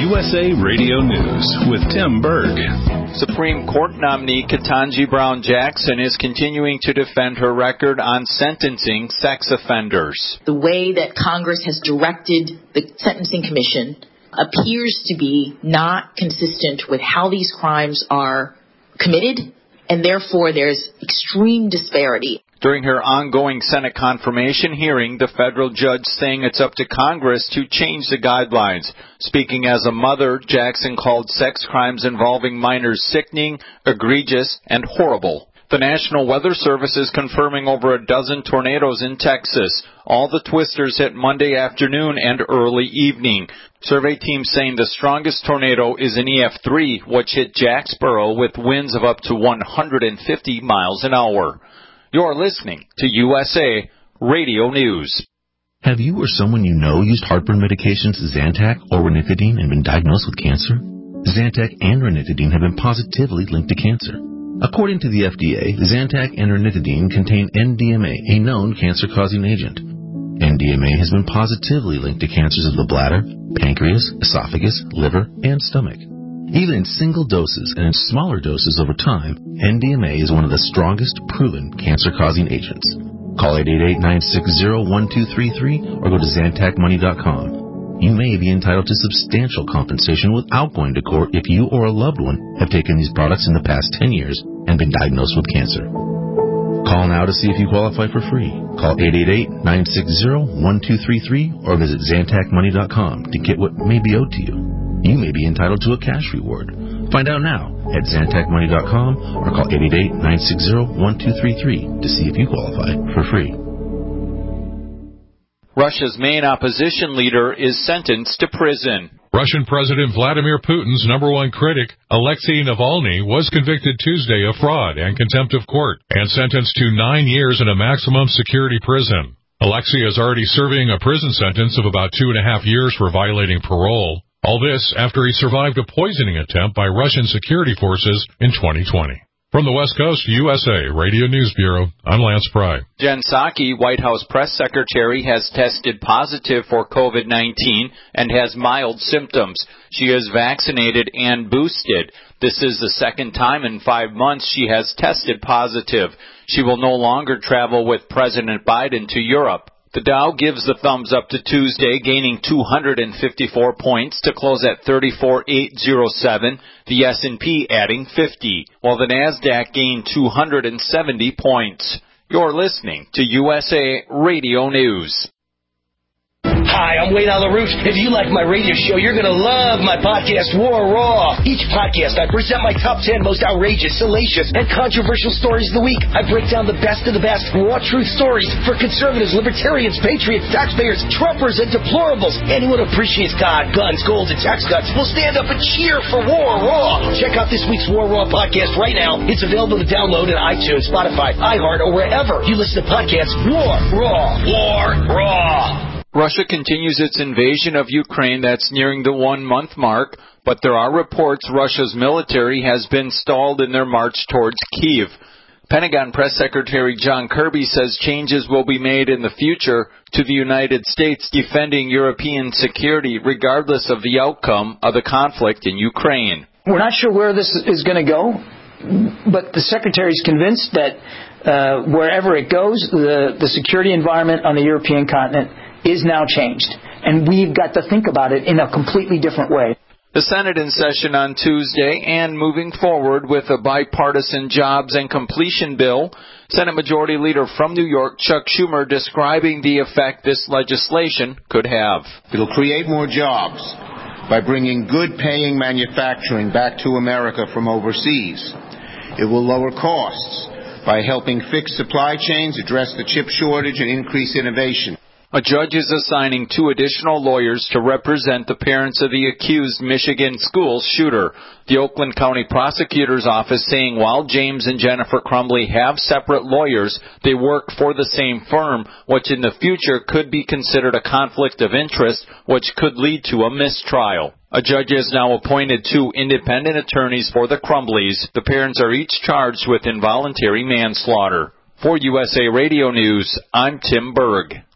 USA Radio News with Tim Berg. Supreme Court nominee Ketanji Brown Jackson is continuing to defend her record on sentencing sex offenders. The way that Congress has directed the Sentencing Commission appears to be not consistent with how these crimes are committed, and therefore there's extreme disparity. During her ongoing Senate confirmation hearing, the federal judge saying it's up to Congress to change the guidelines. Speaking as a mother, Jackson called sex crimes involving minors sickening, egregious, and horrible. The National Weather Service is confirming over a dozen tornadoes in Texas. All the twisters hit Monday afternoon and early evening. Survey teams saying the strongest tornado is an EF3, which hit Jacksboro with winds of up to 150 miles an hour. You're listening to USA Radio News. Have you or someone you know used heartburn medications Zantac or ranitidine and been diagnosed with cancer? Zantac and ranitidine have been positively linked to cancer. According to the FDA, Zantac and ranitidine contain NDMA, a known cancer-causing agent. NDMA has been positively linked to cancers of the bladder, pancreas, esophagus, liver, and stomach. Even in single doses and in smaller doses over time, NDMA is one of the strongest proven cancer-causing agents. Call 888-960-1233 or go to ZantacMoney.com. You may be entitled to substantial compensation without going to court if you or a loved one have taken these products in the past 10 years and been diagnosed with cancer. Call now to see if you qualify for free. Call 888-960-1233 or visit ZantacMoney.com to get what may be owed to you. You may be entitled to a cash reward. Find out now at ZantacMoney.com or call 888-960-1233 to see if you qualify for free. Russia's main opposition leader is sentenced to prison. Russian President Vladimir Putin's number one critic, Alexei Navalny, was convicted Tuesday of fraud and contempt of court and sentenced to 9 years in a maximum security prison. Alexei is already serving a prison sentence of about 2.5 years for violating parole. All this after he survived a poisoning attempt by Russian security forces in 2020. From the West Coast, USA Radio News Bureau, I'm Lance Pry. Jen Psaki, White House press secretary, has tested positive for COVID-19 and has mild symptoms. She is vaccinated and boosted. This is the second time in 5 months she has tested positive. She will no longer travel with President Biden to Europe. The Dow gives the thumbs up to Tuesday, gaining 254 points to close at 34,807, the S&P adding 50, while the Nasdaq gained 270 points. You're listening to USA Radio News. Hi, I'm Wayne on the Roof. If you like my radio show, you're going to love my podcast, War Raw. Each podcast, I present my top 10 most outrageous, salacious, and controversial stories of the week. I break down the best of the best raw truth stories for conservatives, libertarians, patriots, taxpayers, Trumpers, and deplorables. Anyone who appreciates God, guns, gold, and tax cuts will stand up and cheer for War Raw. Check out this week's War Raw podcast right now. It's available to download at iTunes, Spotify, iHeart, or wherever you listen to podcasts. War Raw. War Raw. Russia continues its invasion of Ukraine that's nearing the 1-month mark, but there are reports Russia's military has been stalled in their march towards Kyiv. Pentagon Press Secretary John Kirby says changes will be made in the future to the United States defending European security regardless of the outcome of the conflict in Ukraine. We're not sure where this is going to go, but the Secretary is convinced that wherever it goes, the security environment on the European continent is now changed, and we've got to think about it in a completely different way. The Senate in session on Tuesday and moving forward with a bipartisan jobs and completion bill. Senate Majority Leader from New York, Chuck Schumer, describing the effect this legislation could have. It'll create more jobs by bringing good-paying manufacturing back to America from overseas. It will lower costs by helping fix supply chains, address the chip shortage, and increase innovation. A judge is assigning 2 additional lawyers to represent the parents of the accused Michigan school shooter. The Oakland County Prosecutor's Office saying while James and Jennifer Crumbley have separate lawyers, they work for the same firm, which in the future could be considered a conflict of interest, which could lead to a mistrial. A judge has now appointed 2 independent attorneys for the Crumbleys. The parents are each charged with involuntary manslaughter. For USA Radio News, I'm Tim Berg.